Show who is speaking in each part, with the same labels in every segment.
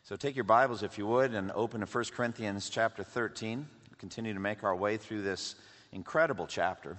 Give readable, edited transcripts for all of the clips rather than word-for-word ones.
Speaker 1: So take your Bibles, if you would, and open to 1 Corinthians chapter 13. We'll continue to make our way through this incredible chapter.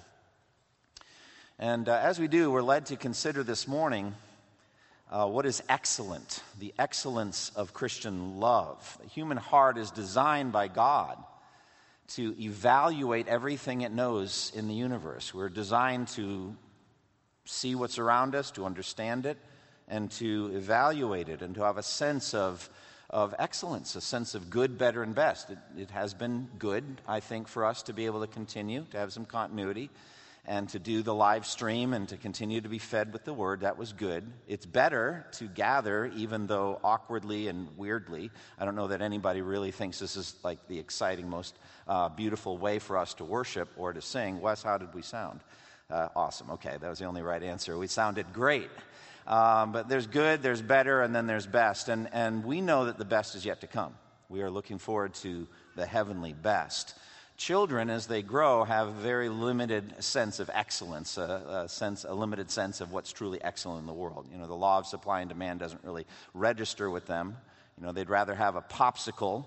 Speaker 1: And as we do, we're led to consider this morning what is excellent, the excellence of Christian love. The human heart is designed by God to evaluate everything it knows in the universe. We're designed to see what's around us, to understand it, and to evaluate it, and to have a sense of excellence, a sense of good, better, and best. It has been good, I think, for us to be able to continue to have some continuity and to do the live stream and to continue to be fed with the Word. That was good. It's better to gather, even though awkwardly and weirdly. I don't know that anybody really thinks this is like the exciting, most beautiful way for us to worship or to sing. Wes, how did we sound? Awesome. Okay, that was the only right answer. We sounded great. But there's good, there's better, and then there's best. And we know that the best is yet to come. We are looking forward to the heavenly best. Children, as they grow, have a very limited sense of excellence, a limited sense of what's truly excellent in the world. You know, the law of supply and demand doesn't really register with them. You know, they'd rather have a popsicle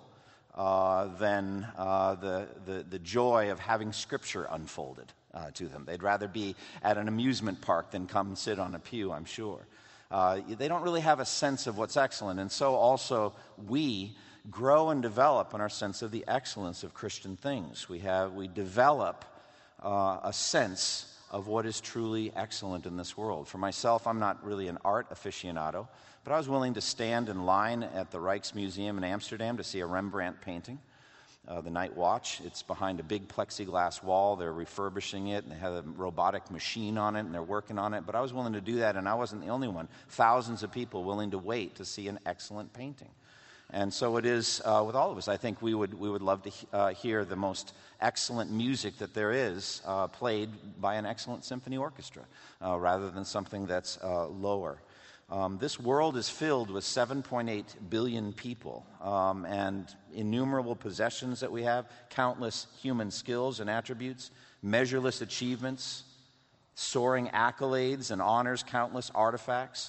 Speaker 1: than the joy of having Scripture unfolded to them. They'd rather be at an amusement park than come sit on a pew, I'm sure. They don't really have a sense of what's excellent, and so also we grow and develop in our sense of the excellence of Christian things. We develop a sense of what is truly excellent in this world. For myself, I'm not really an art aficionado, but I was willing to stand in line at the Rijksmuseum in Amsterdam to see a Rembrandt painting, The Night Watch. It's behind a big plexiglass wall. They're refurbishing it, and they have a robotic machine on it, and they're working on it. But I was willing to do that, and I wasn't the only one. Thousands of people willing to wait to see an excellent painting. And so it is with all of us. I think we would love to hear the most excellent music that there is played by an excellent symphony orchestra rather than something that's lower. This world is filled with 7.8 billion people and innumerable possessions that we have, countless human skills and attributes, measureless achievements, soaring accolades and honors, countless artifacts.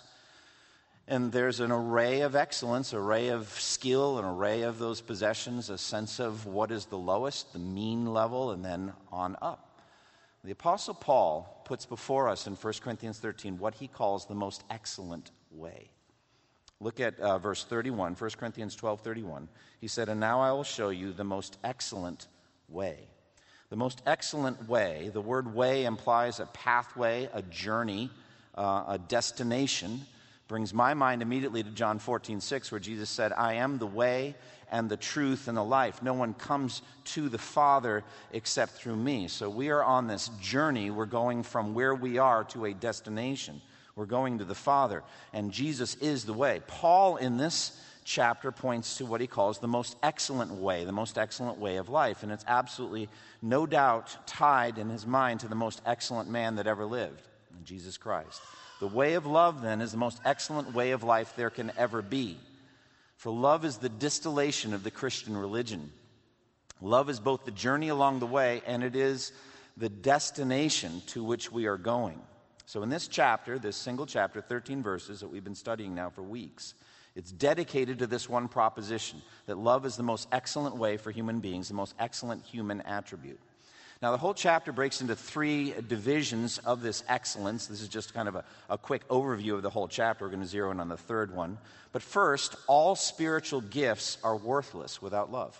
Speaker 1: And there's an array of excellence, array of skill, an array of those possessions, a sense of what is the lowest, the mean level, and then on up. The Apostle Paul puts before us in 1 Corinthians 13 what he calls the most excellent way. Look at verse 31, 1 Corinthians 12:31. He said, "And now I will show you the most excellent way." The most excellent way, the word way implies a pathway, a journey, a destination. Brings my mind immediately to John 14:6, where Jesus said, "I am the way and the truth and the life. No one comes to the Father except through me." So we are on this journey. We're going from where we are to a destination. We're going to the Father, and Jesus is the way. Paul, in this chapter, points to what he calls the most excellent way of life, and it's absolutely, no doubt, tied in his mind to the most excellent man that ever lived, Jesus Christ. The way of love, then, is the most excellent way of life there can ever be. For love is the distillation of the Christian religion. Love is both the journey along the way and it is the destination to which we are going. So in this chapter, this single chapter, 13 verses that we've been studying now for weeks, it's dedicated to this one proposition, that love is the most excellent way for human beings, the most excellent human attribute. Now, the whole chapter breaks into three divisions of this excellence. This is just kind of a quick overview of the whole chapter. We're going to zero in on the third one. But first, all spiritual gifts are worthless without love.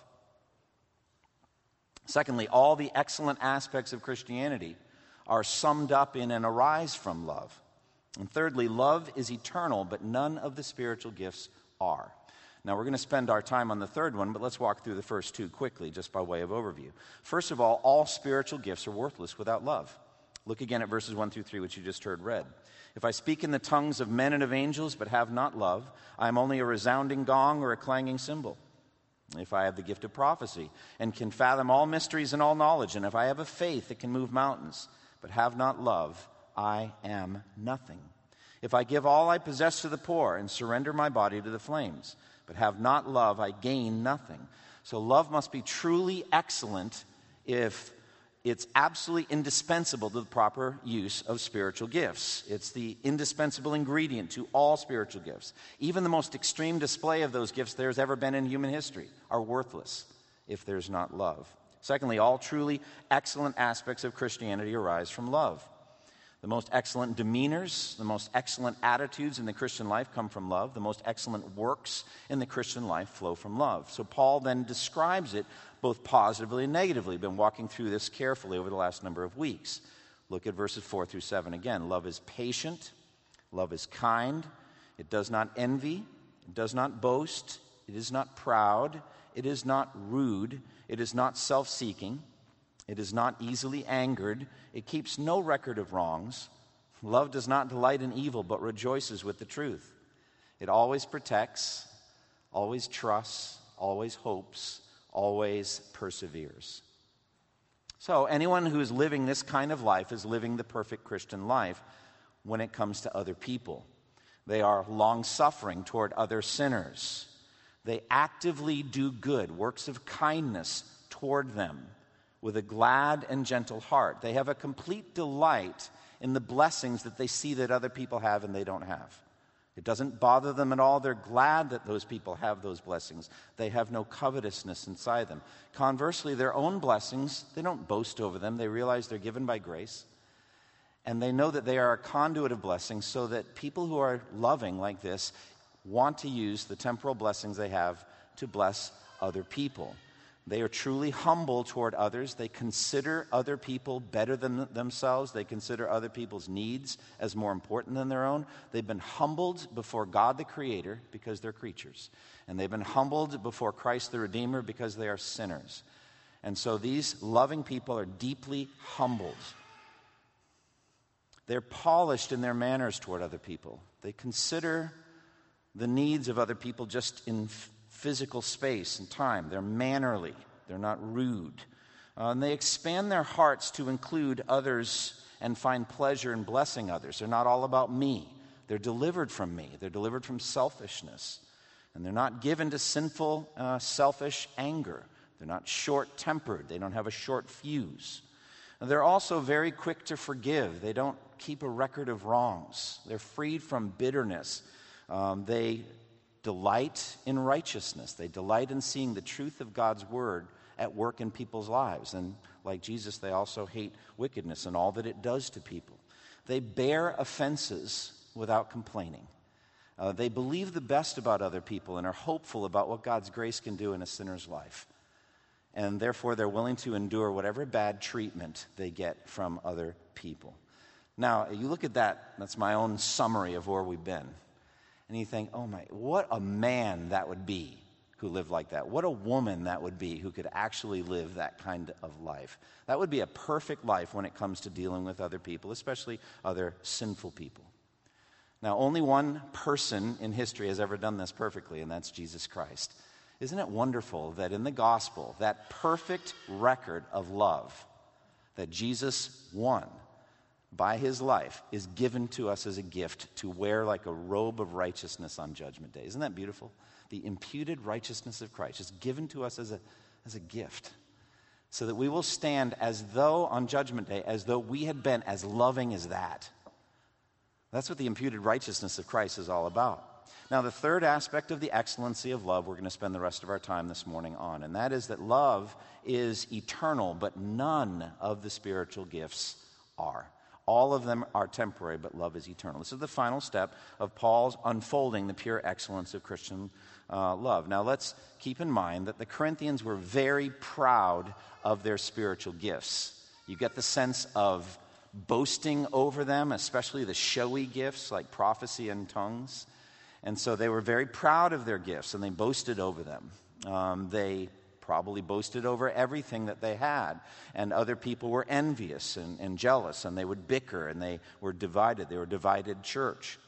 Speaker 1: Secondly, all the excellent aspects of Christianity are summed up in and arise from love. And thirdly, love is eternal, but none of the spiritual gifts are. Now, we're going to spend our time on the third one, but let's walk through the first two quickly, just by way of overview. First of all spiritual gifts are worthless without love. Look again at verses 1 through 3, which you just heard read. "If I speak in the tongues of men and of angels, but have not love, I am only a resounding gong or a clanging cymbal. If I have the gift of prophecy, and can fathom all mysteries and all knowledge, and if I have a faith that can move mountains, but have not love, I am nothing. If I give all I possess to the poor, and surrender my body to the flames, but have not love, I gain nothing." So love must be truly excellent if It's absolutely indispensable to the proper use of spiritual gifts. It's the indispensable ingredient to all spiritual gifts. Even the most extreme display of those gifts there's ever been in human history are worthless if there's not love. Secondly, all truly excellent aspects of Christianity arise from love. The most excellent demeanors, the most excellent attitudes in the Christian life come from love. The most excellent works in the Christian life flow from love. So Paul then describes it both positively and negatively. We've been walking through this carefully over the last number of weeks. Look at verses 4 through 7 again. Love is patient. Love is kind. It does not envy. It does not boast. It is not proud. It is not rude. It is not self-seeking. It is not easily angered. It keeps no record of wrongs. Love does not delight in evil, but rejoices with the truth. It always protects, always trusts, always hopes, always perseveres. So anyone who is living this kind of life is living the perfect Christian life when it comes to other people. They are long-suffering toward other sinners. They actively do good, works of kindness toward them, with a glad and gentle heart. They have a complete delight in the blessings that they see that other people have and they don't have. It doesn't bother them at all. They're glad that those people have those blessings. They have no covetousness inside them. Conversely, their own blessings, they don't boast over them. They realize they're given by grace. And they know that they are a conduit of blessings, so that people who are loving like this want to use the temporal blessings they have to bless other people. They are truly humble toward others. They consider other people better than themselves. They consider other people's needs as more important than their own. They've been humbled before God the Creator because they're creatures. And they've been humbled before Christ the Redeemer because they are sinners. And so these loving people are deeply humbled. They're polished in their manners toward other people. They consider the needs of other people just in physical space and time. They're mannerly. They're not rude. And they expand their hearts to include others and find pleasure in blessing others. They're not all about me. They're delivered from me. They're delivered from selfishness. And they're not given to sinful, selfish anger. They're not short-tempered. They don't have a short fuse. And they're also very quick to forgive. They don't keep a record of wrongs. They're freed from bitterness. They delight in righteousness. They delight in seeing the truth of God's word at work in people's lives. And like Jesus, they also hate wickedness and all that it does to people. They bear offenses without complaining. They believe the best about other people and are hopeful about what God's grace can do in a sinner's life. And therefore, they're willing to endure whatever bad treatment they get from other people. Now, you look at that, that's my own summary of where we've been. And you think, oh my, what a man that would be who lived like that. What a woman that would be who could actually live that kind of life. That would be a perfect life when it comes to dealing with other people, especially other sinful people. Now, only one person in history has ever done this perfectly, and that's Jesus Christ. Isn't it wonderful that in the gospel, that perfect record of love that Jesus won by his life is given to us as a gift to wear like a robe of righteousness on Judgment Day. Isn't that beautiful? The imputed righteousness of Christ is given to us as a gift so that we will stand as though on Judgment Day, as though we had been as loving as that. That's what the imputed righteousness of Christ is all about. Now, the third aspect of the excellency of love we're going to spend the rest of our time this morning on, and that is that love is eternal, but none of the spiritual gifts are. All of them are temporary, but love is eternal. This is the final step of Paul's unfolding the pure excellence of Christian love. Now, let's keep in mind that the Corinthians were very proud of their spiritual gifts. You get the sense of boasting over them, especially the showy gifts like prophecy and tongues. And so they were very proud of their gifts, and they boasted over them. They probably boasted over everything that they had. And other people were envious and jealous, and they would bicker, and they were divided. They were a divided church.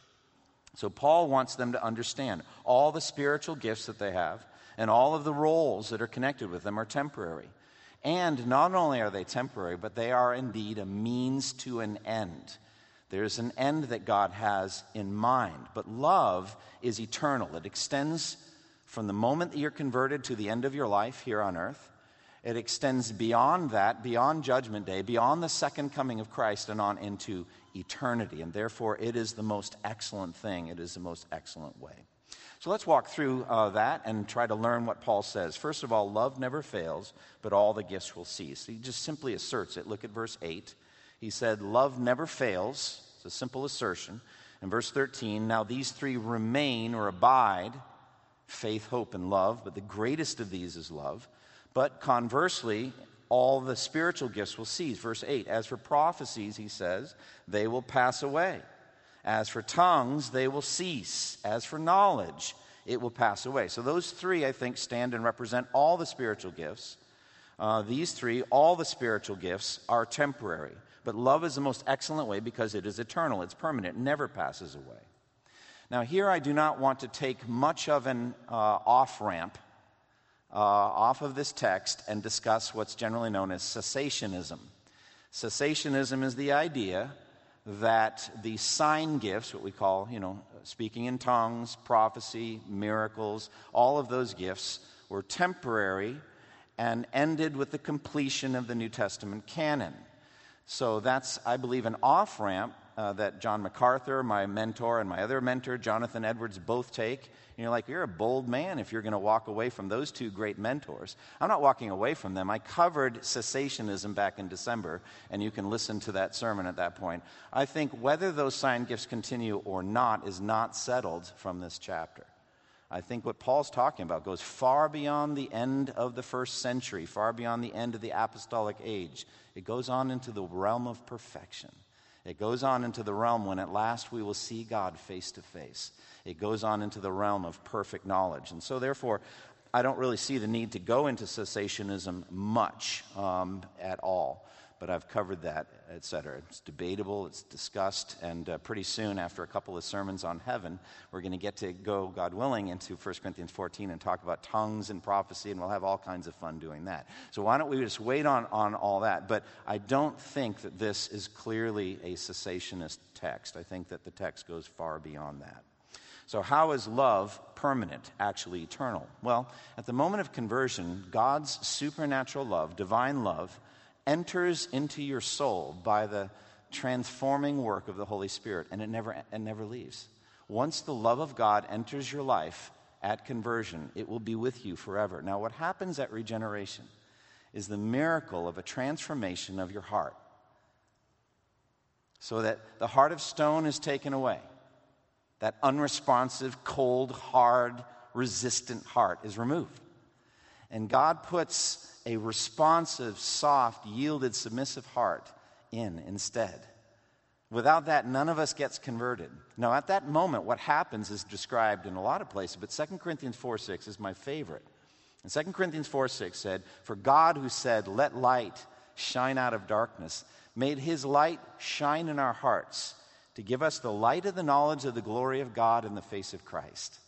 Speaker 1: So Paul wants them to understand all the spiritual gifts that they have and all of the roles that are connected with them are temporary. And not only are they temporary, but they are indeed a means to an end. There's an end that God has in mind. But love is eternal. It extends from the moment that you're converted to the end of your life here on earth. It extends beyond that, beyond Judgment Day, beyond the second coming of Christ, and on into eternity. And therefore, it is the most excellent thing. It is the most excellent way. So let's walk through that and try to learn what Paul says. First of all, love never fails, but all the gifts will cease. He just simply asserts it. Look at verse 8. He said, love never fails. It's a simple assertion. In verse 13, now these three remain or abide, faith, hope, and love, but the greatest of these is love. But conversely, all the spiritual gifts will cease. Verse 8, as for prophecies, he says, they will pass away. As for tongues, they will cease. As for knowledge, it will pass away. So those three, I think, stand and represent all the spiritual gifts. These three, all the spiritual gifts, are temporary. But love is the most excellent way because it is eternal. It's permanent. It never passes away. Now, here I do not want to take much of an off-ramp off of this text and discuss what's generally known as cessationism. Cessationism is the idea that the sign gifts, what we call, speaking in tongues, prophecy, miracles, all of those gifts were temporary and ended with the completion of the New Testament canon. So that's, I believe, an off-ramp that John MacArthur, my mentor, and my other mentor, Jonathan Edwards, both take. And you're like, you're a bold man if you're going to walk away from those two great mentors. I'm not walking away from them. I covered cessationism back in December, and you can listen to that sermon at that point. I think whether those sign gifts continue or not is not settled from this chapter. I think what Paul's talking about goes far beyond the end of the first century, far beyond the end of the apostolic age. It goes on into the realm of perfection. It goes on into the realm when at last we will see God face to face. It goes on into the realm of perfect knowledge. And so therefore, I don't really see the need to go into cessationism much at all. But I've covered that, etc. It's debatable, it's discussed, and pretty soon, after a couple of sermons on heaven, we're going to get to go, God willing, into 1 Corinthians 14 and talk about tongues and prophecy, and we'll have all kinds of fun doing that. So why don't we just wait on all that? But I don't think that this is clearly a cessationist text. I think that the text goes far beyond that. So how is love permanent, actually eternal? Well, at the moment of conversion, God's supernatural love, divine love, enters into your soul by the transforming work of the Holy Spirit, and it never leaves. Once the love of God enters your life at conversion, it will be with you forever. Now, what happens at regeneration is the miracle of a transformation of your heart, so that the heart of stone is taken away. That unresponsive, cold, hard, resistant heart is removed. And God puts a responsive, soft, yielded, submissive heart in instead. Without that, none of us gets converted. Now, at that moment, what happens is described in a lot of places, but 2 Corinthians 4:6 is my favorite. And 2 Corinthians 4:6 said, "For God who said, 'Let light shine out of darkness,' made his light shine in our hearts to give us the light of the knowledge of the glory of God in the face of Christ."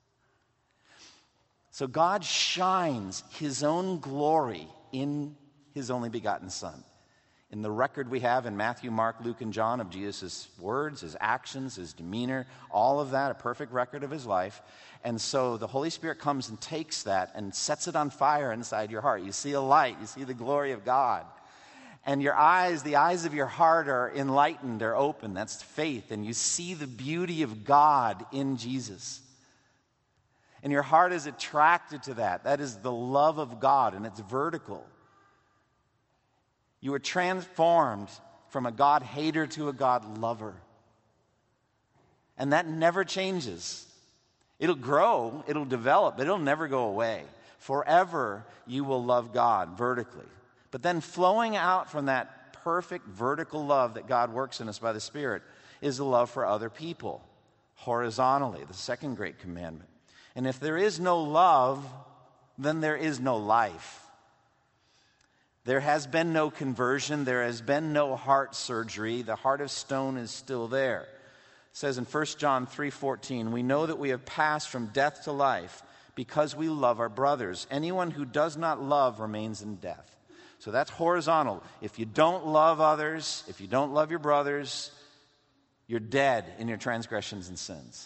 Speaker 1: So God shines his own glory in his only begotten Son. In the record we have in Matthew, Mark, Luke, and John of Jesus' words, his actions, his demeanor, all of that, a perfect record of his life. And so the Holy Spirit comes and takes that and sets it on fire inside your heart. You see a light, you see the glory of God. And your eyes, the eyes of your heart are enlightened, they're open. That's faith. And you see the beauty of God in Jesus. And your heart is attracted to that. That is the love of God, and it's vertical. You are transformed from a God hater to a God lover. And that never changes. It'll grow, it'll develop, but it'll never go away. Forever you will love God vertically. But then flowing out from that perfect vertical love that God works in us by the Spirit is the love for other people, horizontally, the second great commandment. And if there is no love, then there is no life. There has been no conversion. There has been no heart surgery. The heart of stone is still there. It says in 1 John 3:14, "We know that we have passed from death to life because we love our brothers. Anyone who does not love remains in death." So that's horizontal. If you don't love others, if you don't love your brothers, you're dead in your transgressions and sins.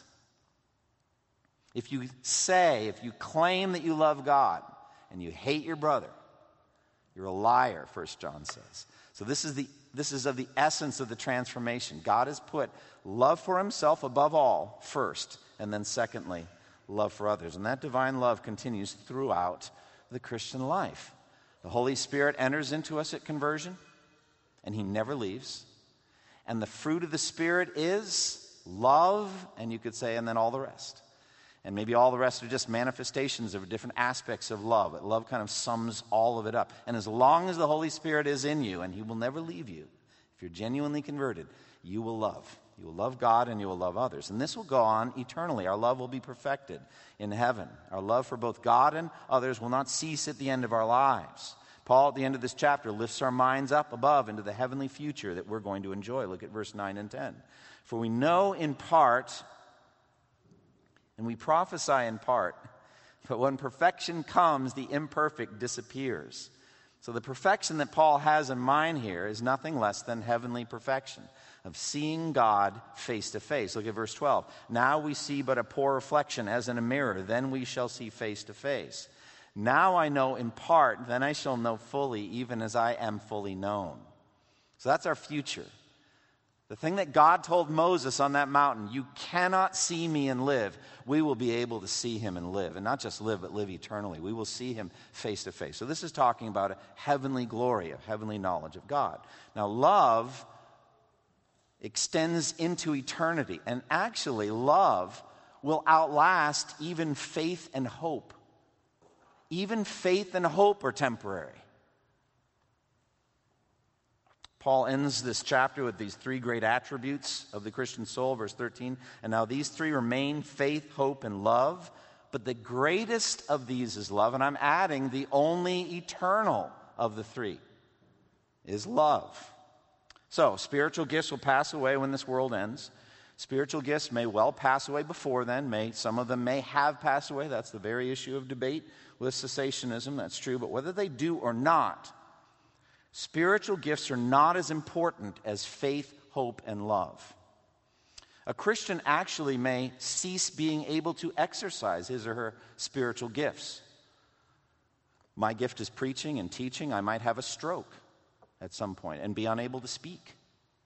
Speaker 1: If you claim that you love God and you hate your brother, You're a liar, 1 John says. So this is of the essence of the transformation. God has put love for himself above all first, and then secondly, love for others. And that divine love continues throughout the Christian life. The Holy Spirit enters into us at conversion, and he never leaves. And the fruit of the Spirit is love, and you could say, and then all the rest. And maybe all the rest are just manifestations of different aspects of love. But love kind of sums all of it up. And as long as the Holy Spirit is in you, and he will never leave you, if you're genuinely converted, you will love. You will love God and you will love others. And this will go on eternally. Our love will be perfected in heaven. Our love for both God and others will not cease at the end of our lives. Paul, at the end of this chapter, lifts our minds up above into the heavenly future that we're going to enjoy. Look at verse 9 and 10. For we know in part, and we prophesy in part, but when perfection comes, the imperfect disappears. So the perfection that Paul has in mind here is nothing less than heavenly perfection, of seeing God face to face. Look at verse 12. Now we see but a poor reflection as in a mirror, then we shall see face to face. Now I know in part, then I shall know fully, even as I am fully known. So that's our future. The thing that God told Moses on that mountain, you cannot see me and live, we will be able to see him and live. And not just live, but live eternally. We will see him face to face. So this is talking about a heavenly glory, a heavenly knowledge of God. Now, love extends into eternity. And actually, love will outlast even faith and hope. Even faith and hope are temporary. Paul ends this chapter with these three great attributes of the Christian soul, verse 13. And now these three remain: faith, hope, and love. But the greatest of these is love. And I'm adding the only eternal of the three is love. So, spiritual gifts will pass away when this world ends. Spiritual gifts may well pass away before then. Some of them may have passed away. That's the very issue of debate with cessationism. That's true. But whether they do or not, spiritual gifts are not as important as faith, hope, and love. A Christian actually may cease being able to exercise his or her spiritual gifts. My gift is preaching and teaching. I might have a stroke at some point and be unable to speak.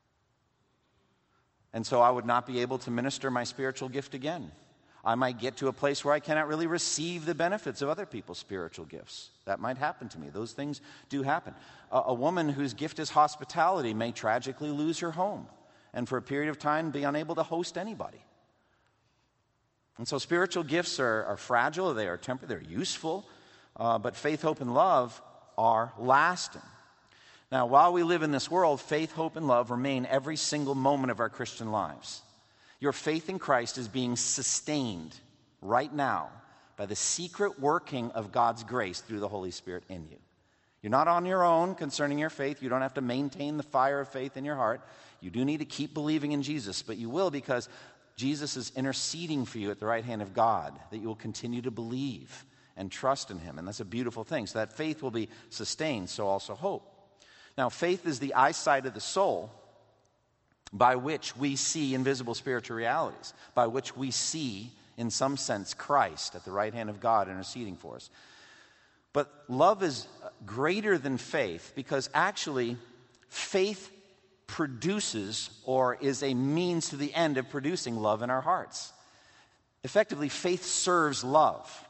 Speaker 1: And so I would not be able to minister my spiritual gift again. I might get to a place where I cannot really receive the benefits of other people's spiritual gifts. That might happen to me. Those things do happen. A woman whose gift is hospitality may tragically lose her home and for a period of time be unable to host anybody. And so spiritual gifts are fragile, they are temporary, they're useful, but faith, hope, and love are lasting. Now, while we live in this world, faith, hope, and love remain every single moment of our Christian lives. Your faith in Christ is being sustained right now by the secret working of God's grace through the Holy Spirit in you. You're not on your own concerning your faith. You don't have to maintain the fire of faith in your heart. You do need to keep believing in Jesus, but you will because Jesus is interceding for you at the right hand of God, that you will continue to believe and trust in him. And that's a beautiful thing. So that faith will be sustained, so also hope. Now, faith is the eyesight of the soul by which we see invisible spiritual realities, by which we see, in some sense, Christ at the right hand of God interceding for us. But love is greater than faith because actually faith produces or is a means to the end of producing love in our hearts. Effectively, faith serves love.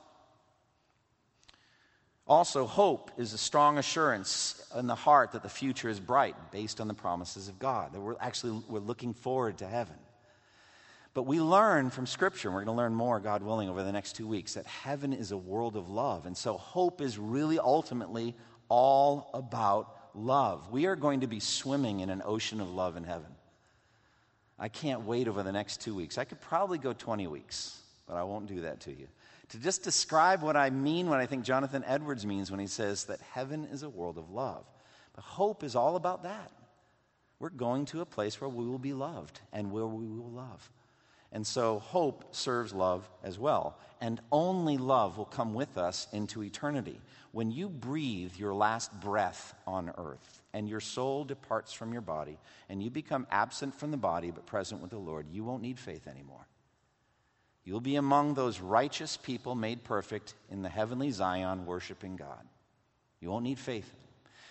Speaker 1: Also, hope is a strong assurance in the heart that the future is bright based on the promises of God, that we're looking forward to heaven. But we learn from Scripture, and we're going to learn more, God willing, over the next 2 weeks, that heaven is a world of love. And so hope is really ultimately all about love. We are going to be swimming in an ocean of love in heaven. I can't wait over the next 2 weeks. I could probably go 20 weeks, but I won't do that to you. To just describe what I mean, what I think Jonathan Edwards means when he says that heaven is a world of love. But hope is all about that. We're going to a place where we will be loved and where we will love. And so hope serves love as well. And only love will come with us into eternity. When you breathe your last breath on earth and your soul departs from your body and you become absent from the body but present with the Lord, you won't need faith anymore. You'll be among those righteous people made perfect in the heavenly Zion worshiping God. You won't need faith.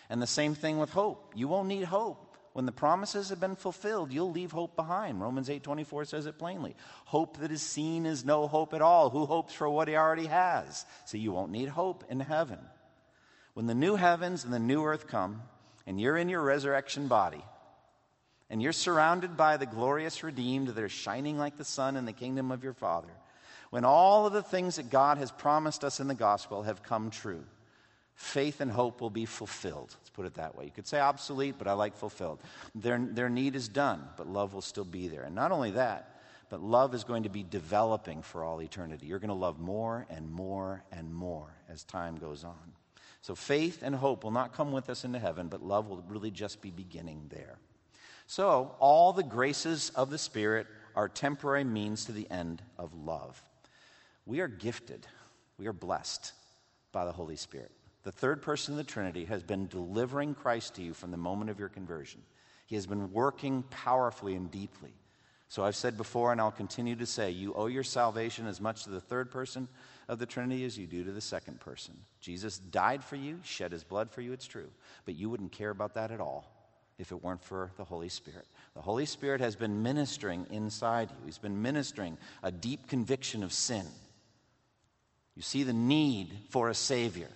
Speaker 1: And the same thing with hope. You won't need hope. When the promises have been fulfilled, you'll leave hope behind. Romans 8:24 says it plainly. Hope that is seen is no hope at all. Who hopes for what he already has? So you won't need hope in heaven. When the new heavens and the new earth come, and you're in your resurrection body, and you're surrounded by the glorious redeemed that are shining like the sun in the kingdom of your Father, when all of the things that God has promised us in the gospel have come true, faith and hope will be fulfilled. Let's put it that way. You could say obsolete, but I like fulfilled. Their need is done, but love will still be there. And not only that, but love is going to be developing for all eternity. You're going to love more and more and more as time goes on. So faith and hope will not come with us into heaven, but love will really just be beginning there. So all the graces of the Spirit are temporary means to the end of love. We are gifted. We are blessed by the Holy Spirit. The third person of the Trinity has been delivering Christ to you from the moment of your conversion. He has been working powerfully and deeply. So I've said before, and I'll continue to say, you owe your salvation as much to the third person of the Trinity as you do to the second person. Jesus died for you, shed his blood for you, it's true. But you wouldn't care about that at all if it weren't for the Holy Spirit. The Holy Spirit has been ministering inside you. He's been ministering a deep conviction of sin. You see the need for a Savior.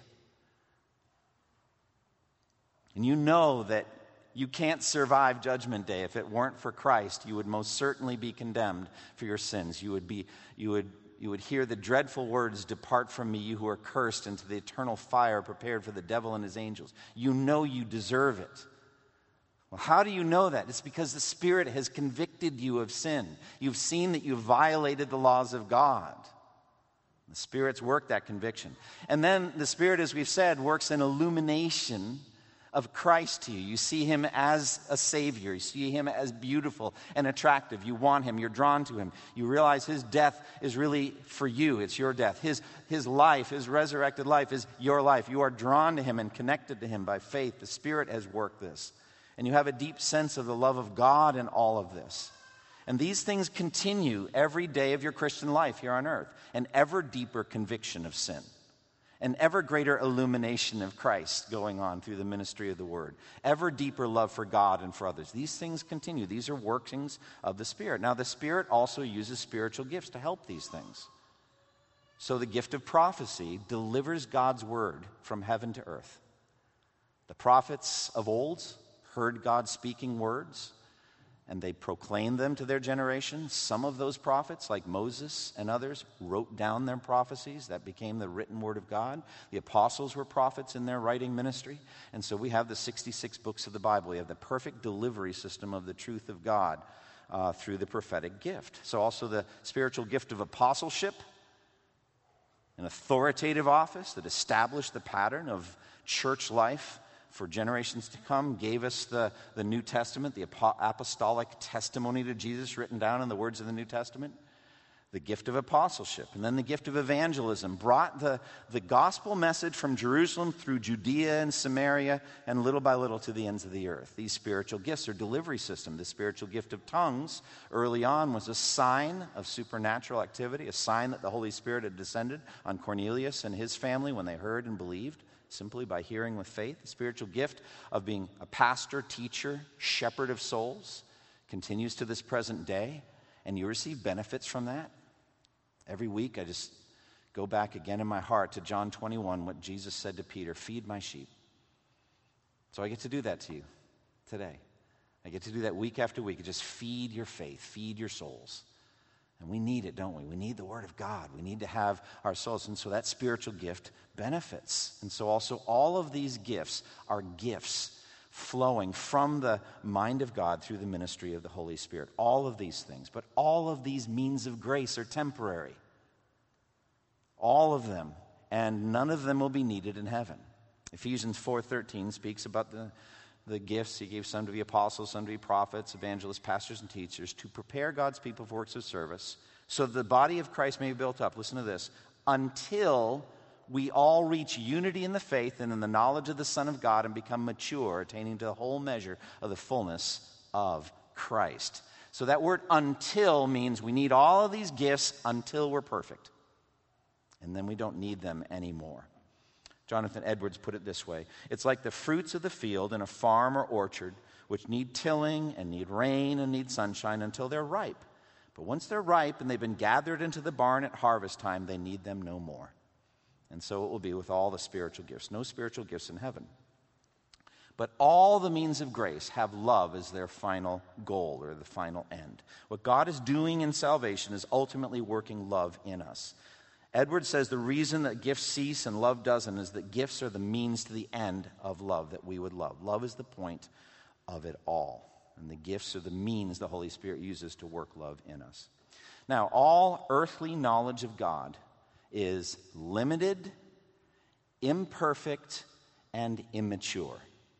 Speaker 1: And you know that you can't survive Judgment Day. If it weren't for Christ, you would most certainly be condemned for your sins. You would hear the dreadful words, "Depart from me, you who are cursed, into the eternal fire prepared for the devil and his angels." You know you deserve it. Well, how do you know that? It's because the Spirit has convicted you of sin. You've seen that you've violated the laws of God. The Spirit's worked that conviction. And then the Spirit, as we've said, works an illumination of Christ to you. You see him as a Savior. You see him as beautiful and attractive. You want him. You're drawn to him. You realize his death is really for you. It's your death. His life, his resurrected life is your life. You are drawn to him and connected to him by faith. The Spirit has worked this. And you have a deep sense of the love of God in all of this. And these things continue every day of your Christian life here on earth. An ever deeper conviction of sin. An ever greater illumination of Christ going on through the ministry of the Word. Ever deeper love for God and for others. These things continue. These are workings of the Spirit. Now, the Spirit also uses spiritual gifts to help these things. So the gift of prophecy delivers God's Word from heaven to earth. The prophets of old heard God speaking words, and they proclaimed them to their generation. Some of those prophets, like Moses and others, wrote down their prophecies. That became the written word of God. The apostles were prophets in their writing ministry. And so we have the 66 books of the Bible. We have the perfect delivery system of the truth of God through the prophetic gift. So also the spiritual gift of apostleship, an authoritative office that established the pattern of church life for generations to come, gave us the New Testament, the apostolic testimony to Jesus written down in the words of the New Testament, the gift of apostleship, and then the gift of evangelism, brought the gospel message from Jerusalem through Judea and Samaria and little by little to the ends of the earth. These spiritual gifts are delivery system. The spiritual gift of tongues early on was a sign of supernatural activity, a sign that the Holy Spirit had descended on Cornelius and his family when they heard and believed. Simply by hearing with faith. The spiritual gift of being a pastor, teacher, shepherd of souls continues to this present day, and you receive benefits from that. Every week I just go back again in my heart to John 21, what Jesus said to Peter, "Feed my sheep." So I get to do that to you today. I get to do that week after week. Just feed your faith, feed your souls. And we need it, don't we? We need the Word of God. We need to have our souls. And so that spiritual gift benefits. And so also all of these gifts are gifts flowing from the mind of God through the ministry of the Holy Spirit. All of these things. But all of these means of grace are temporary. All of them. And none of them will be needed in heaven. Ephesians 4:13 speaks about the gifts. He gave some to be apostles, some to be prophets, evangelists, pastors, and teachers to prepare God's people for works of service so that the body of Christ may be built up. Listen to this. Until we all reach unity in the faith and in the knowledge of the Son of God and become mature, attaining to the whole measure of the fullness of Christ. So that word until means we need all of these gifts until we're perfect. And then we don't need them anymore. Jonathan Edwards put it this way: it's like the fruits of the field in a farm or orchard, which need tilling and need rain and need sunshine until they're ripe. But once they're ripe and they've been gathered into the barn at harvest time, they need them no more. And so it will be with all the spiritual gifts. No spiritual gifts in heaven. But all the means of grace have love as their final goal or the final end. What God is doing in salvation is ultimately working love in us. Edwards says the reason that gifts cease and love doesn't is that gifts are the means to the end of love, that we would love. Love is the point of it all. And the gifts are the means the Holy Spirit uses to work love in us. Now, all earthly knowledge of God is limited, imperfect, and immature.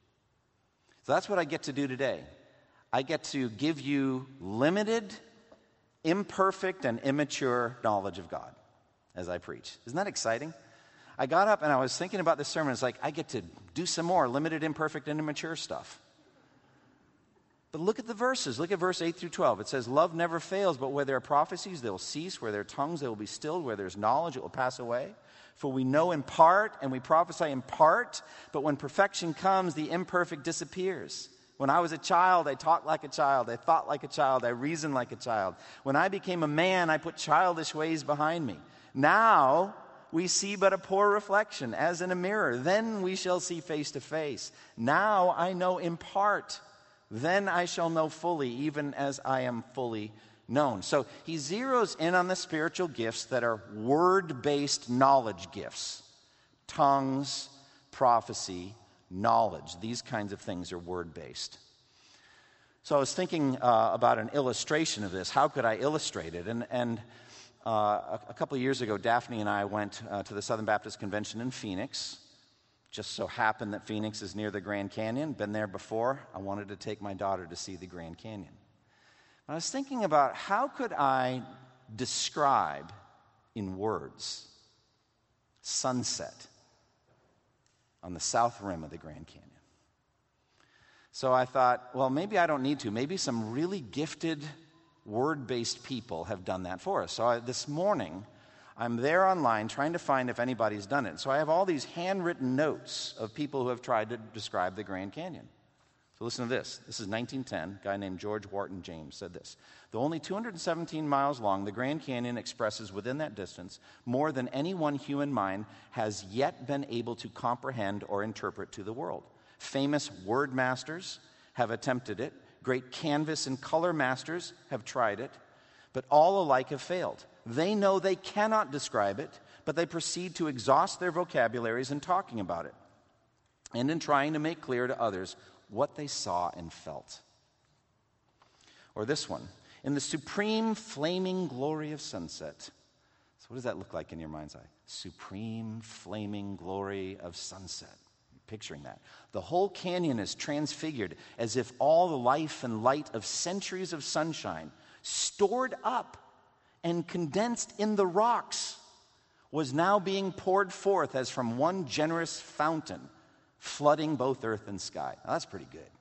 Speaker 1: So that's what I get to do today. I get to give you limited, imperfect, and immature knowledge of God as I preach. Isn't that exciting? I got up and I was thinking about this sermon. It's like I get to do some more limited, imperfect, and immature stuff. But look at the verses. Look at verse 8 through 12. It says, love never fails, but where there are prophecies, they will cease. Where there are tongues, they will be stilled. Where there's knowledge, it will pass away. For we know in part, and we prophesy in part, but when perfection comes, the imperfect disappears. When I was a child, I talked like a child. I thought like a child. I reasoned like a child. When I became a man, I put childish ways behind me. Now we see but a poor reflection, as in a mirror. Then we shall see face to face. Now I know in part. Then I shall know fully, even as I am fully known. So he zeroes in on the spiritual gifts that are word-based knowledge gifts. Tongues, prophecy, knowledge. These kinds of things are word-based. So I was thinking about an illustration of this. How could I illustrate it? And a couple of years ago, Daphne and I went to the Southern Baptist Convention in Phoenix. Just so happened that Phoenix is near the Grand Canyon. Been there before. I wanted to take my daughter to see the Grand Canyon. I was thinking about how could I describe in words sunset on the south rim of the Grand Canyon. So I thought, well, maybe I don't need to. Maybe some really gifted word-based people have done that for us. So this morning, I'm there online trying to find if anybody's done it. So I have all these handwritten notes of people who have tried to describe the Grand Canyon. So listen to this. This is 1910. A guy named George Wharton James said this. Though only 217 miles long, the Grand Canyon expresses within that distance more than any one human mind has yet been able to comprehend or interpret to the world. Famous word masters have attempted it. Great canvas and color masters have tried it. But all alike have failed. They know they cannot describe it, but they proceed to exhaust their vocabularies in talking about it and in trying to make clear to others what they saw and felt. Or this one, in the supreme flaming glory of sunset. So what does that look like in your mind's eye? Supreme flaming glory of sunset. Picturing that. The whole canyon is transfigured as if all the life and light of centuries of sunshine stored up and condensed in the rocks was now being poured forth as from one generous fountain, flooding both earth and sky. Now, that's pretty good.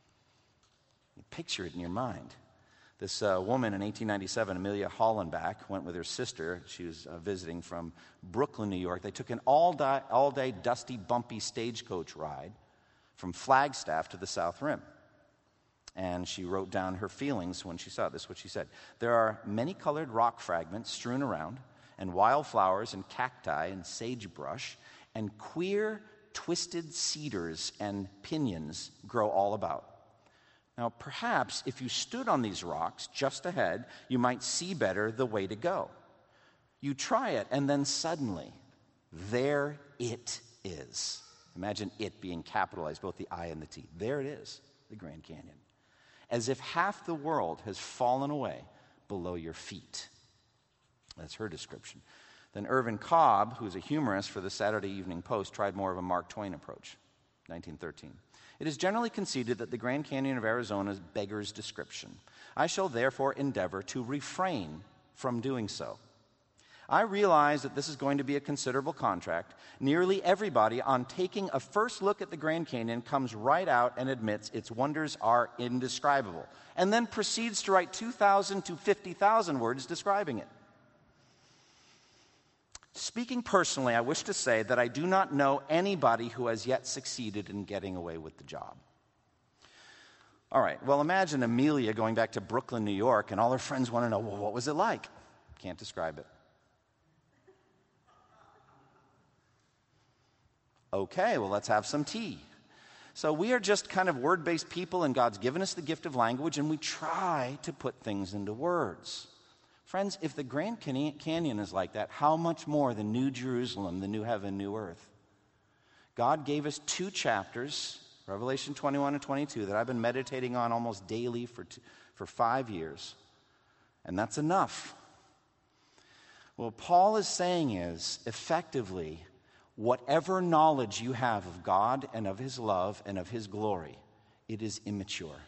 Speaker 1: You picture it in your mind. This woman in 1897, Amelia Hollenbach, went with her sister. She was visiting from Brooklyn, New York. They took an all-day dusty, bumpy stagecoach ride from Flagstaff to the South Rim. And she wrote down her feelings when she saw it. This is what she said. There are many-colored rock fragments strewn around, and wildflowers and cacti and sagebrush, and queer, twisted cedars and pinyons grow all about. Now, perhaps if you stood on these rocks just ahead, you might see better the way to go. You try it, and then suddenly, there it is. Imagine it being capitalized, both the I and the T. There it is, the Grand Canyon. As if half the world has fallen away below your feet. That's her description. Then Irvin Cobb, who was a humorist for the Saturday Evening Post, tried more of a Mark Twain approach, 1913. It is generally conceded that the Grand Canyon of Arizona beggars description. I shall therefore endeavor to refrain from doing so. I realize that this is going to be a considerable contract. Nearly everybody, on taking a first look at the Grand Canyon, comes right out and admits its wonders are indescribable, and then proceeds to write 2,000 to 50,000 words describing it. Speaking personally, I wish to say that I do not know anybody who has yet succeeded in getting away with the job. All right, well, imagine Amelia going back to Brooklyn, New York, and all her friends want to know, well, what was it like? Can't describe it. Okay, well, let's have some tea. So we are just kind of word-based people, and God's given us the gift of language, and we try to put things into words. Friends, if the Grand Canyon is like that, how much more the New Jerusalem, the new heaven, new earth? God gave us 2 chapters, Revelation 21 and 22, that I've been meditating on almost daily for 5 years. And that's enough. What Paul is saying is, effectively, whatever knowledge you have of God and of his love and of his glory, it is immature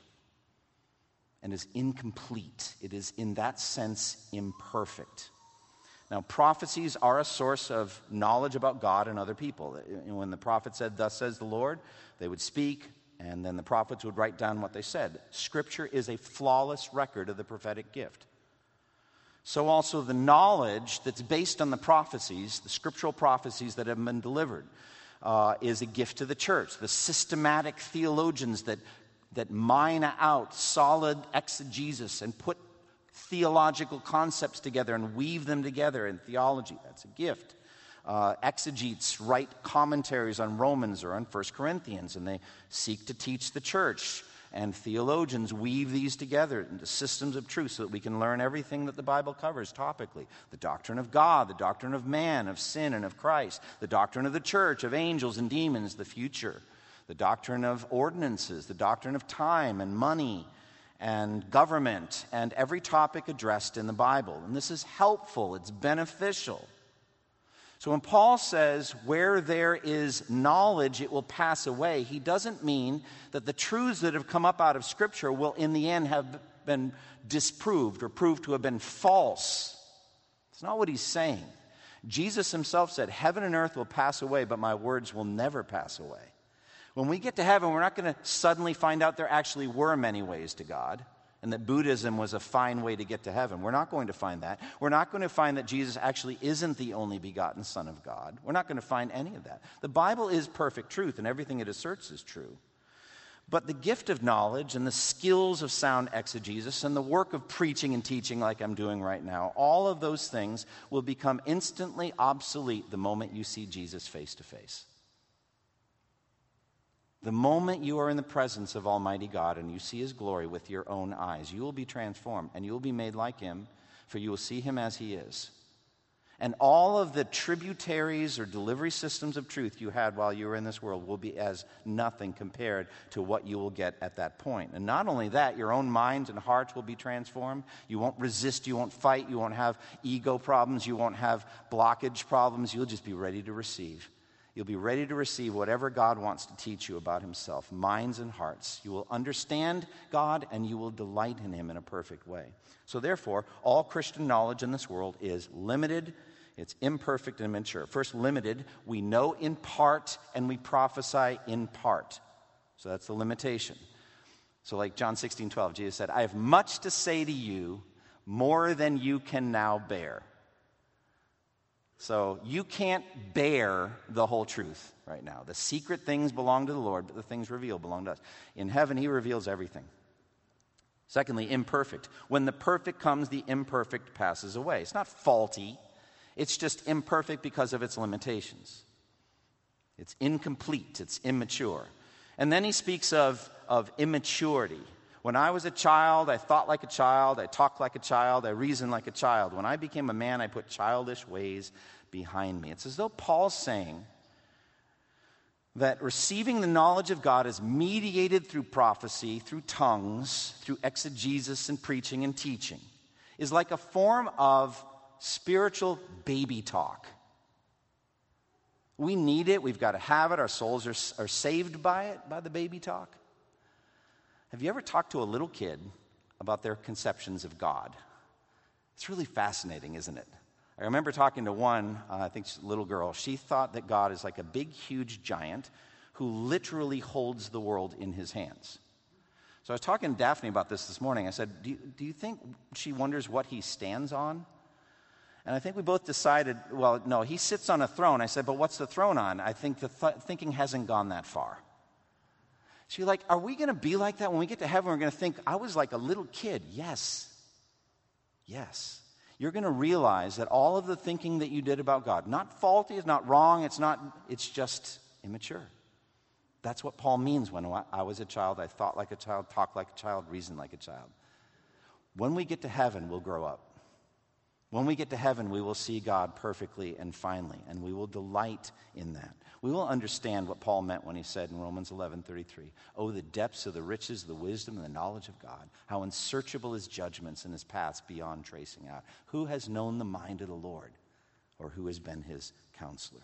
Speaker 1: and is incomplete. It is, in that sense, imperfect. Now, prophecies are a source of knowledge about God and other people. When the prophet said, "Thus says the Lord," they would speak, and then the prophets would write down what they said. Scripture is a flawless record of the prophetic gift. So also the knowledge that's based on the prophecies, the scriptural prophecies that have been delivered, is a gift to the church. The systematic theologians that mine out solid exegesis and put theological concepts together and weave them together in theology, that's a gift. Exegetes write commentaries on Romans or on 1 Corinthians, and they seek to teach the church. And theologians weave these together into systems of truth so that we can learn everything that the Bible covers topically. The doctrine of God, the doctrine of man, of sin and of Christ, the doctrine of the church, of angels and demons, the future, the doctrine of ordinances, the doctrine of time and money and government, and every topic addressed in the Bible. And this is helpful, it's beneficial. So when Paul says, where there is knowledge, it will pass away, he doesn't mean that the truths that have come up out of Scripture will in the end have been disproved or proved to have been false. It's not what he's saying. Jesus himself said, heaven and earth will pass away, but my words will never pass away. When we get to heaven, we're not going to suddenly find out there actually were many ways to God, and that Buddhism was a fine way to get to heaven. We're not going to find that. We're not going to find that Jesus actually isn't the only begotten Son of God. We're not going to find any of that. The Bible is perfect truth, and everything it asserts is true. But the gift of knowledge and the skills of sound exegesis and the work of preaching and teaching like I'm doing right now, all of those things will become instantly obsolete the moment you see Jesus face to face. The moment you are in the presence of Almighty God and you see his glory with your own eyes, you will be transformed and you will be made like him, for you will see him as he is. And all of the tributaries or delivery systems of truth you had while you were in this world will be as nothing compared to what you will get at that point. And not only that, your own minds and hearts will be transformed. You won't resist, you won't fight, you won't have ego problems, you won't have blockage problems. You'll just be ready to receive. You'll be ready to receive whatever God wants to teach you about himself, minds and hearts. You will understand God and you will delight in him in a perfect way. So therefore, all Christian knowledge in this world is limited, it's imperfect and immature. First, limited, we know in part and we prophesy in part. So that's the limitation. So like John 16:12, Jesus said, I have much to say to you, more than you can now bear. So you can't bear the whole truth right now. The secret things belong to the Lord, but the things revealed belong to us. In heaven, he reveals everything. Secondly, imperfect. When the perfect comes, the imperfect passes away. It's not faulty. It's just imperfect because of its limitations. It's incomplete. It's immature. And then he speaks of immaturity. When I was a child, I thought like a child, I talked like a child, I reasoned like a child. When I became a man, I put childish ways behind me. It's as though Paul's saying that receiving the knowledge of God is mediated through prophecy, through tongues, through exegesis and preaching and teaching, is like a form of spiritual baby talk. We need it. We've got to have it. Our souls are saved by it, by the baby talk. Have you ever talked to a little kid about their conceptions of God? It's really fascinating, isn't it? I remember talking to one, I think she's a little girl. She thought that God is like a big, huge giant who literally holds the world in his hands. So I was talking to Daphne about this morning. I said, do you think she wonders what he stands on? And I think we both decided, well, no, he sits on a throne. I said, but what's the throne on? I think the thinking hasn't gone that far. So you're like, are we going to be like that? When we get to heaven, we're going to think, I was like a little kid. Yes. Yes. You're going to realize that all of the thinking that you did about God, not faulty, it's not wrong, it's just immature. That's what Paul means when I was a child, I thought like a child, talked like a child, reasoned like a child. When we get to heaven, we'll grow up. When we get to heaven, we will see God perfectly and finally, and we will delight in that. We will understand what Paul meant when he said in Romans 11:33, "Oh, the depths of the riches, the wisdom, and the knowledge of God, how unsearchable his judgments and his paths beyond tracing out. Who has known the mind of the Lord, or who has been his counselor?"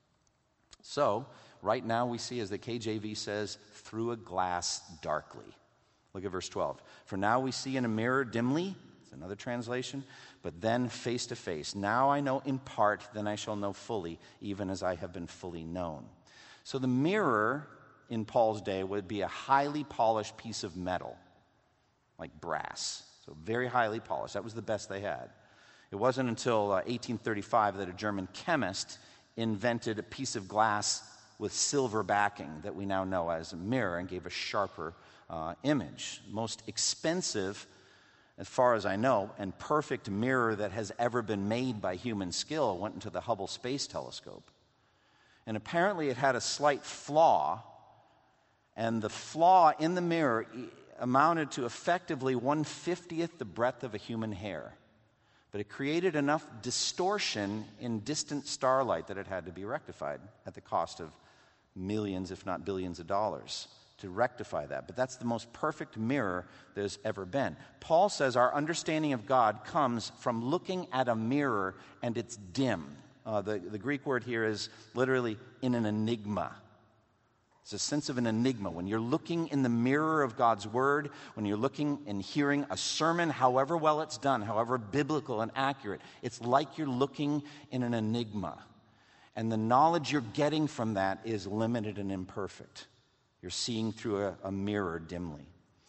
Speaker 1: So, right now we see, as the KJV says, through a glass darkly. Look at verse 12. "For now we see in a mirror dimly," it's another translation, "but then face to face. Now I know in part, then I shall know fully, even as I have been fully known." So the mirror in Paul's day would be a highly polished piece of metal, like brass. So very highly polished. That was the best they had. It wasn't until 1835 that a German chemist invented a piece of glass with silver backing that we now know as a mirror and gave a sharper image. Most expensive, as far as I know, and perfect mirror that has ever been made by human skill went into the Hubble Space Telescope. And apparently it had a slight flaw, and the flaw in the mirror amounted to effectively 1/50th the breadth of a human hair. But it created enough distortion in distant starlight that it had to be rectified at the cost of millions, if not billions of dollars to rectify that. But that's the most perfect mirror there's ever been. Paul says our understanding of God comes from looking at a mirror and it's dim. The Greek word here is literally in an enigma. It's a sense of an enigma. When you're looking in the mirror of God's word, when you're looking and hearing a sermon, however well it's done, however biblical and accurate, it's like you're looking in an enigma. And the knowledge you're getting from that is limited and imperfect. You're seeing through a mirror dimly.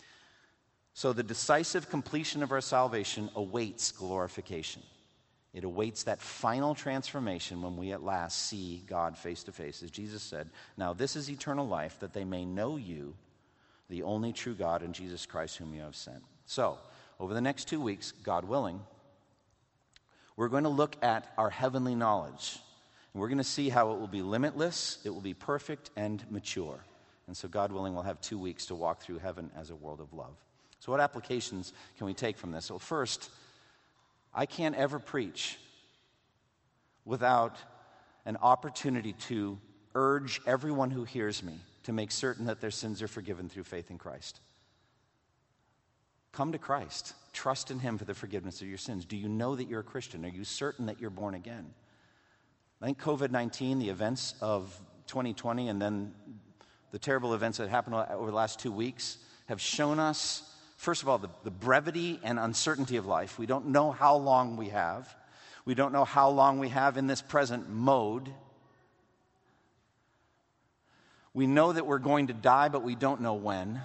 Speaker 1: So the decisive completion of our salvation awaits glorification. It awaits that final transformation when we at last see God face to face. As Jesus said, "Now this is eternal life, that they may know you, the only true God, and Jesus Christ whom you have sent." So, over the next 2 weeks, God willing, we're going to look at our heavenly knowledge. And we're going to see how it will be limitless, it will be perfect, and mature. And so, God willing, we'll have 2 weeks to walk through heaven as a world of love. So what applications can we take from this? Well, first, I can't ever preach without an opportunity to urge everyone who hears me to make certain that their sins are forgiven through faith in Christ. Come to Christ. Trust in him for the forgiveness of your sins. Do you know that you're a Christian? Are you certain that you're born again? I think COVID-19, the events of 2020, and then the terrible events that happened over the last 2 weeks have shown us, first of all, the brevity and uncertainty of life. We don't know how long we have. We don't know how long we have in this present mode. We know that we're going to die, but we don't know when.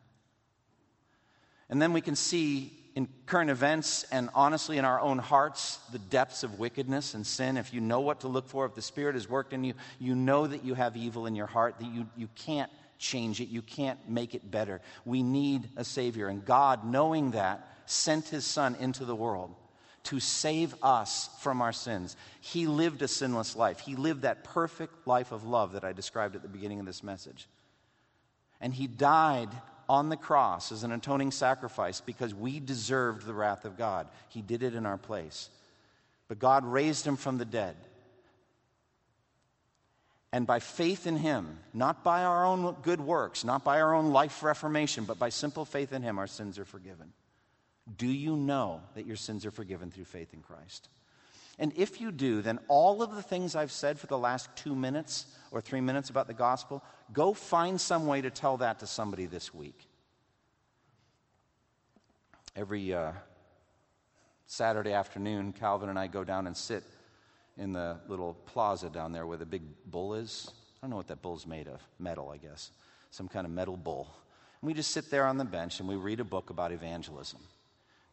Speaker 1: And then we can see in current events and honestly in our own hearts the depths of wickedness and sin. If you know what to look for, if the Spirit has worked in you, you know that you have evil in your heart, that you can't change it, you can't make it better. We need a Savior. And God, knowing that, sent his Son into the world to save us from our sins. He lived a sinless life. He lived that perfect life of love that I described at the beginning of this message. And he died on the cross as an atoning sacrifice because we deserved the wrath of God. He did it in our place. But God raised him from the dead. And by faith in him, not by our own good works, not by our own life reformation, but by simple faith in him, our sins are forgiven. Do you know that your sins are forgiven through faith in Christ? And if you do, then all of the things I've said for the last 2 minutes or 3 minutes about the gospel, go find some way to tell that to somebody this week. Every Saturday afternoon, Calvin and I go down and sit in the little plaza down there where the big bull is. I don't know what that bull's made of. Metal, I guess. Some kind of metal bull. And we just sit there on the bench and we read a book about evangelism.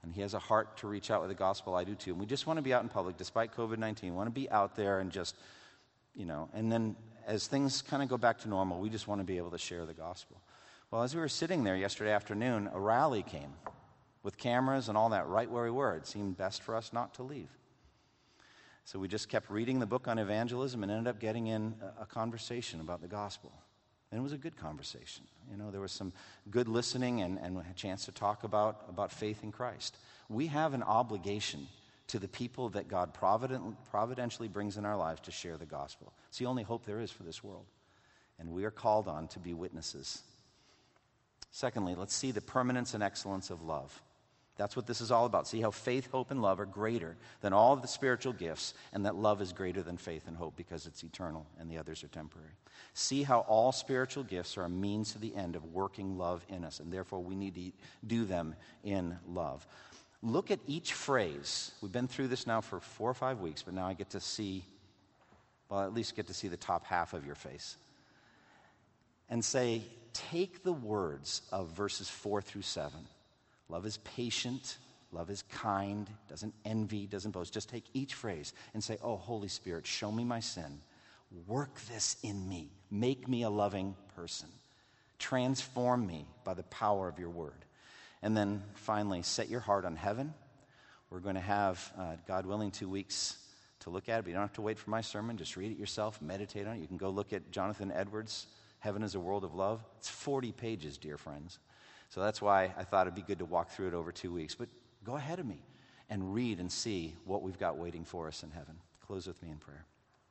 Speaker 1: And he has a heart to reach out with the gospel. I do too. And we just want to be out in public, despite COVID-19. We want to be out there and just, and then as things kind of go back to normal, we just want to be able to share the gospel. Well, as we were sitting there yesterday afternoon, a rally came with cameras and all that right where we were. It seemed best for us not to leave. So we just kept reading the book on evangelism and ended up getting in a conversation about the gospel. And it was a good conversation. There was some good listening and a chance to talk about faith in Christ. We have an obligation to the people that God providentially brings in our lives to share the gospel. It's the only hope there is for this world. And we are called on to be witnesses. Secondly, let's see the permanence and excellence of love. That's what this is all about. See how faith, hope, and love are greater than all of the spiritual gifts, and that love is greater than faith and hope because it's eternal and the others are temporary. See how all spiritual gifts are a means to the end of working love in us, and therefore we need to do them in love. Look at each phrase. We've been through this now for 4 or 5 weeks, but now I get to see, at least get to see the top half of your face. And say, take the words of verses 4 through 7. Love is patient, love is kind, doesn't envy, doesn't boast. Just take each phrase and say, oh, Holy Spirit, show me my sin. Work this in me. Make me a loving person. Transform me by the power of your word. And then finally, set your heart on heaven. We're going to have, God willing, 2 weeks to look at it, but you don't have to wait for my sermon. Just read it yourself, meditate on it. You can go look at Jonathan Edwards' Heaven is a World of Love. It's 40 pages, dear friends. So that's why I thought it'd be good to walk through it over 2 weeks. But go ahead of me and read and see what we've got waiting for us in heaven. Close with me in prayer.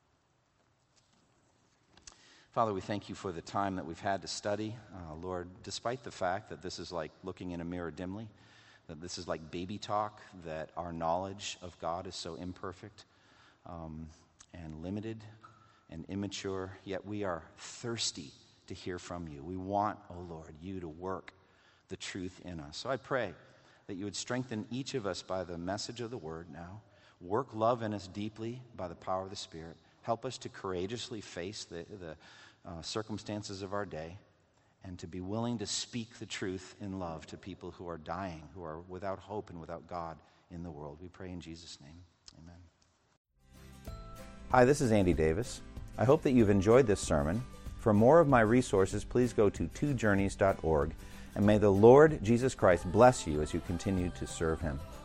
Speaker 1: Father, we thank you for the time that we've had to study. Lord, despite the fact that this is like looking in a mirror dimly, that this is like baby talk, that our knowledge of God is so imperfect and limited and immature, yet we are thirsty to hear from you. We want, oh Lord, you to work the truth in us. So I pray that you would strengthen each of us by the message of the word now. Work love in us deeply by the power of the Spirit. Help us to courageously face the circumstances of our day and to be willing to speak the truth in love to people who are dying, who are without hope and without God in the world. We pray in Jesus' name. Amen. Hi, this is Andy Davis. I hope that you've enjoyed this sermon. For more of my resources, please go to twojourneys.org. And may the Lord Jesus Christ bless you as you continue to serve him.